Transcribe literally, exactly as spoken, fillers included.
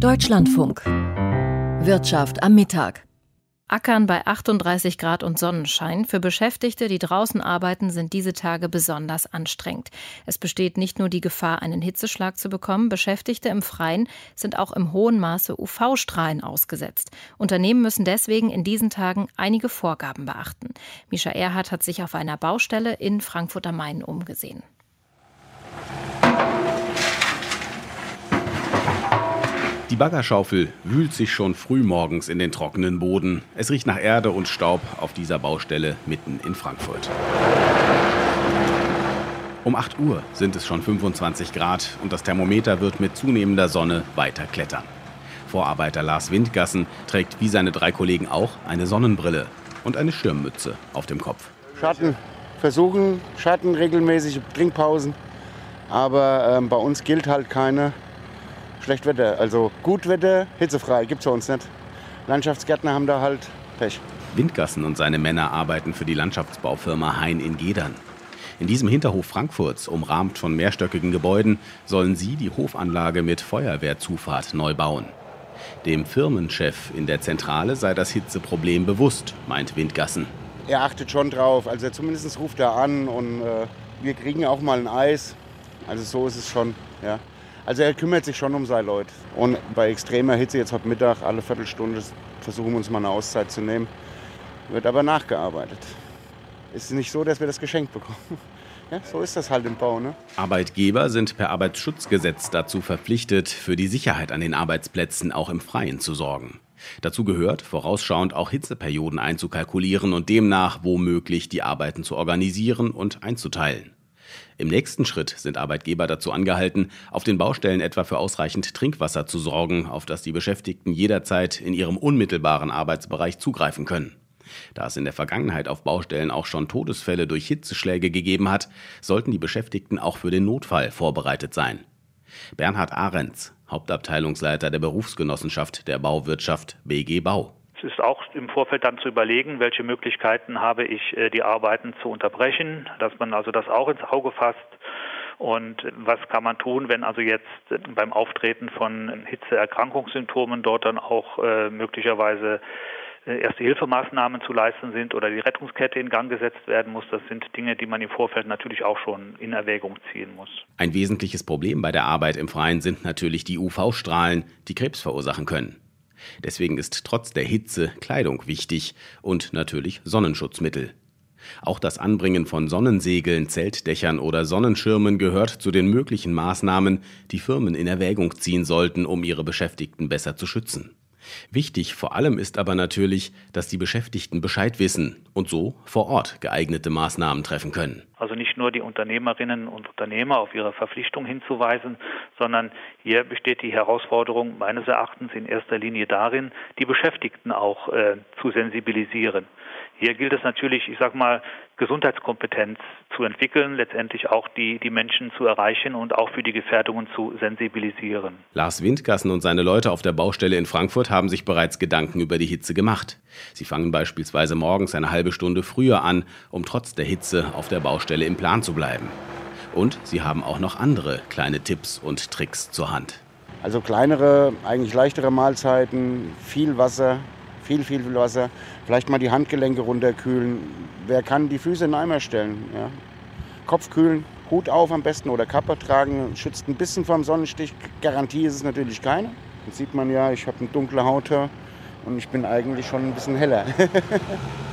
Deutschlandfunk. Wirtschaft am Mittag. Ackern bei achtunddreißig Grad und Sonnenschein. Für Beschäftigte, die draußen arbeiten, sind diese Tage besonders anstrengend. Es besteht nicht nur die Gefahr, einen Hitzeschlag zu bekommen. Beschäftigte im Freien sind auch im hohen Maße U V-Strahlen ausgesetzt. Unternehmen müssen deswegen in diesen Tagen einige Vorgaben beachten. Mischa Erhardt hat sich auf einer Baustelle in Frankfurt am Main umgesehen. Die Baggerschaufel wühlt sich schon frühmorgens in den trockenen Boden. Es riecht nach Erde und Staub auf dieser Baustelle mitten in Frankfurt. Um acht Uhr sind es schon fünfundzwanzig Grad und das Thermometer wird mit zunehmender Sonne weiter klettern. Vorarbeiter Lars Windgassen trägt wie seine drei Kollegen auch eine Sonnenbrille und eine Schirmmütze auf dem Kopf. Schatten versuchen, Schatten, regelmäßige Trinkpausen. Aber ähm, bei uns gilt halt keine Schlechtwetter, also Gutwetter, hitzefrei, gibt's bei uns nicht. Landschaftsgärtner haben da halt Pech. Windgassen und seine Männer arbeiten für die Landschaftsbaufirma Hein in Gedern. In diesem Hinterhof Frankfurts, umrahmt von mehrstöckigen Gebäuden, sollen sie die Hofanlage mit Feuerwehrzufahrt neu bauen. Dem Firmenchef in der Zentrale sei das Hitzeproblem bewusst, meint Windgassen. Er achtet schon drauf, also zumindest ruft er an und äh, wir kriegen auch mal ein Eis. Also so ist es schon, ja. Also er kümmert sich schon um seine Leute. Und bei extremer Hitze, jetzt heute Mittag, alle Viertelstunde versuchen wir uns mal eine Auszeit zu nehmen. Wird aber nachgearbeitet. Es ist nicht so, dass wir das geschenkt bekommen. Ja, so ist das halt im Bau, ne? Arbeitgeber sind per Arbeitsschutzgesetz dazu verpflichtet, für die Sicherheit an den Arbeitsplätzen auch im Freien zu sorgen. Dazu gehört, vorausschauend auch Hitzeperioden einzukalkulieren und demnach womöglich die Arbeiten zu organisieren und einzuteilen. Im nächsten Schritt sind Arbeitgeber dazu angehalten, auf den Baustellen etwa für ausreichend Trinkwasser zu sorgen, auf das die Beschäftigten jederzeit in ihrem unmittelbaren Arbeitsbereich zugreifen können. Da es in der Vergangenheit auf Baustellen auch schon Todesfälle durch Hitzeschläge gegeben hat, sollten die Beschäftigten auch für den Notfall vorbereitet sein. Bernhard Ahrens, Hauptabteilungsleiter der Berufsgenossenschaft der Bauwirtschaft B G Bau. Es ist auch im Vorfeld dann zu überlegen, welche Möglichkeiten habe ich, die Arbeiten zu unterbrechen, dass man also das auch ins Auge fasst. Und was kann man tun, wenn also jetzt beim Auftreten von Hitzeerkrankungssymptomen dort dann auch äh, möglicherweise Erste-Hilfemaßnahmen zu leisten sind oder die Rettungskette in Gang gesetzt werden muss. Das sind Dinge, die man im Vorfeld natürlich auch schon in Erwägung ziehen muss. Ein wesentliches Problem bei der Arbeit im Freien sind natürlich die U V-Strahlen, die Krebs verursachen können. Deswegen ist trotz der Hitze Kleidung wichtig und natürlich Sonnenschutzmittel. Auch das Anbringen von Sonnensegeln, Zeltdächern oder Sonnenschirmen gehört zu den möglichen Maßnahmen, die Firmen in Erwägung ziehen sollten, um ihre Beschäftigten besser zu schützen. Wichtig vor allem ist aber natürlich, dass die Beschäftigten Bescheid wissen und so vor Ort geeignete Maßnahmen treffen können. Also nicht nur die Unternehmerinnen und Unternehmer auf ihre Verpflichtung hinzuweisen, sondern hier besteht die Herausforderung meines Erachtens in erster Linie darin, die Beschäftigten auch äh, zu sensibilisieren. Hier gilt es natürlich, ich sag mal, Gesundheitskompetenz zu entwickeln, letztendlich auch die, die Menschen zu erreichen und auch für die Gefährdungen zu sensibilisieren. Lars Windgassen und seine Leute auf der Baustelle in Frankfurt haben sich bereits Gedanken über die Hitze gemacht. Sie fangen beispielsweise morgens eine halbe Stunde früher an, um trotz der Hitze auf der Baustelle im Plan zu bleiben. Und sie haben auch noch andere kleine Tipps und Tricks zur Hand. Also kleinere, eigentlich leichtere Mahlzeiten, viel Wasser. Viel, viel, viel Wasser. Vielleicht mal die Handgelenke runterkühlen. Wer kann die Füße in den Eimer stellen? Ja. Kopf kühlen, Hut auf am besten oder Kappe tragen. Schützt ein bisschen vom Sonnenstich. Garantie ist es natürlich keine. Jetzt sieht man ja, ich habe eine dunkle Haut und ich bin eigentlich schon ein bisschen heller.